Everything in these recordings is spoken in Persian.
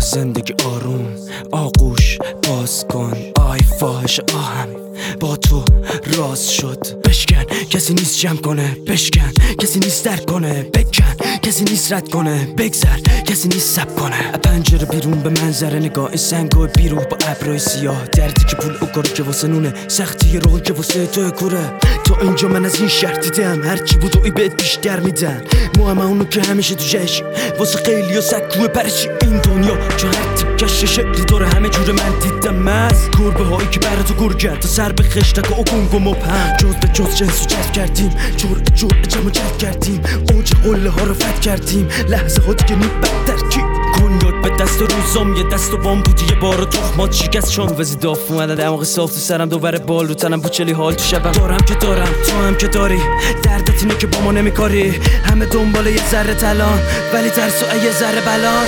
زندگی آروم، آغوش باز کن. آی فاحش آهم با تو راز شد. بشکن کسی نیست جمع کنه، بشکن کسی نیست درک کنه، بکن کسی نیست رد کنه، بگذر کسی نیست سب کنه. پنجره بیرون به منظره نگاه، سنگای بیروح با ابرای سیاه. دردی که پول اوکاری که واسه نونه، سختی روحی که واسه تو کوره. تو اینجا من از این شهر دیدم، هرچی بود و ای بهت بیشتر میدن. ما هم اونو که همیشه تو جشن واسه خیلی ها سکوه پرشی این دنیا. چون هر تیکش شکلی داره همه جور من دیدم از گربه هایی که برا تو گر کرد تا سر به خشتک و اکنگ و مبهم. جز به جز جنسو جذب کردیم، جرعه جمع جذب کردیم، اوج قله ها رو فتح کردیم. لحظه ها دیگه بدتر کی کنیاک به دست روزام، یه دست و بام بود یه بار تخمات شکست شام وزی داف اومده دماغ صاف تو سرم دوباره بال رو تنم بوچلی حال تو شبم. دارم که دارم تو هم که داری، دردت اینه که با ما نمیکاری. همه دنبال یه ذره طلان ولی ترس و یه ذره بلان.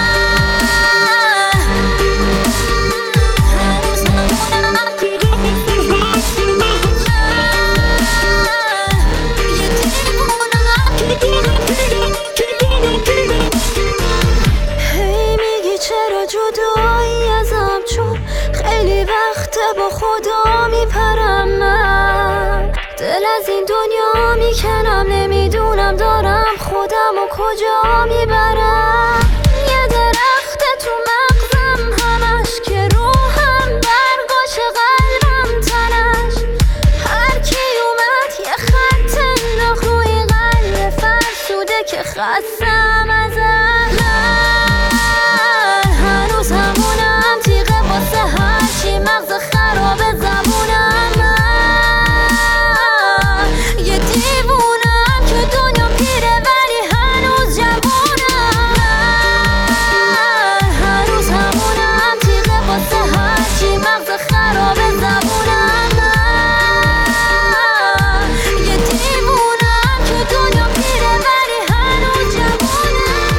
جدایی ازم چون خیلی وقت با خدا میپرم. من دل از این دنیا میکنم، نمیدونم دارم خودم و کجا میبرم. یه درخت تو مغزم همش که روحم برگاش قلبم تنش. هر کی اومد یه خط انداخت روی قلب فرسوده که خستم ازش. همونم تیغه واسه هرچی مغز خراب زبونم. من یه دیوونم که دنیا پیره ولی هنوز جوونم. من هنوز همونم تیغه واسه هرچی مغز خراب زبونم. من یه دیوونم که دنیا پیره ولی هنوز جوونم.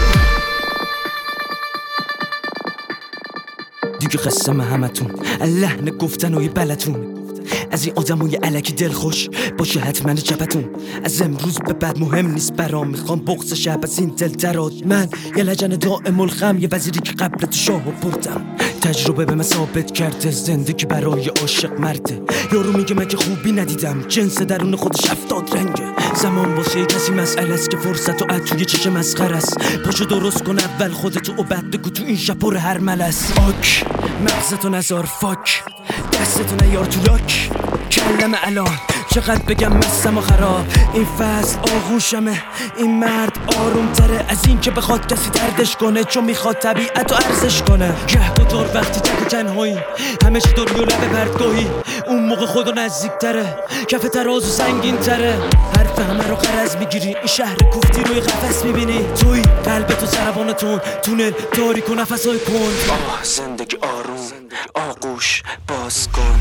دیگه قسم همتون لحن گفتن و یه بلتون از این آدمای الکی دلخوش باشه حتما چپتون. از امروز به بعد مهم نیست برام، میخوام بغض شب از این دل درات. من یه لجن دائم الخم، یه وزیری که قبل تو شاهو بردم. تجربه به من ثابت کرده زندگی برای عاشق مرده. یارو میگه من که خوبی ندیدم، جنس درون خودش 70 رنگه. زمان واسه کسی مسئله است که فرصت و عد توی چشم مسخره است. پاشو درست کن اول خودتو و بعد بگو تو این شب پر هر ملس. آک مغزتو نزار فاک، دستتو نیار تو لاک. کلم الان چقدر بگم مستم و خراب. این فصل آغوشمه، این مرد آروم تره از این که بخواد کسی دردش کنه، چون میخواد طبیعت رو ارزش کنه. گه با دور وقتی تک و تنهایی، همه چی داری و لب پرتگاهی. اون موقع خدا نزدیک تره، کف ترازو سنگین تره. حرف همه رو قرض میگیری، این شهر کوفتی روی قفس میبینی. توی قلبتو سربانتون تونل تاریک و نفسای کن. زندگی آروم، آغوش باز کن.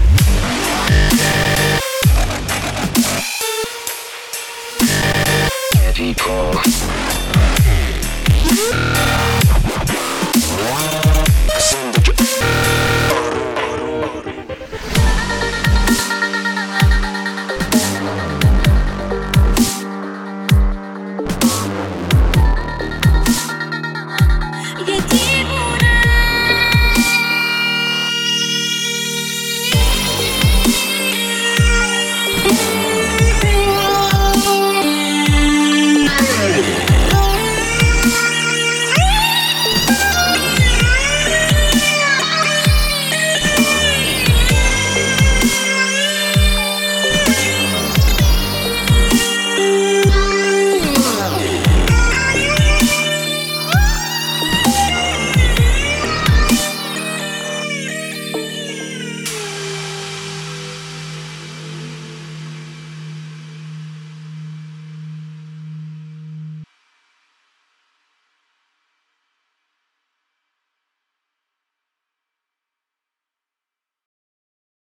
Deep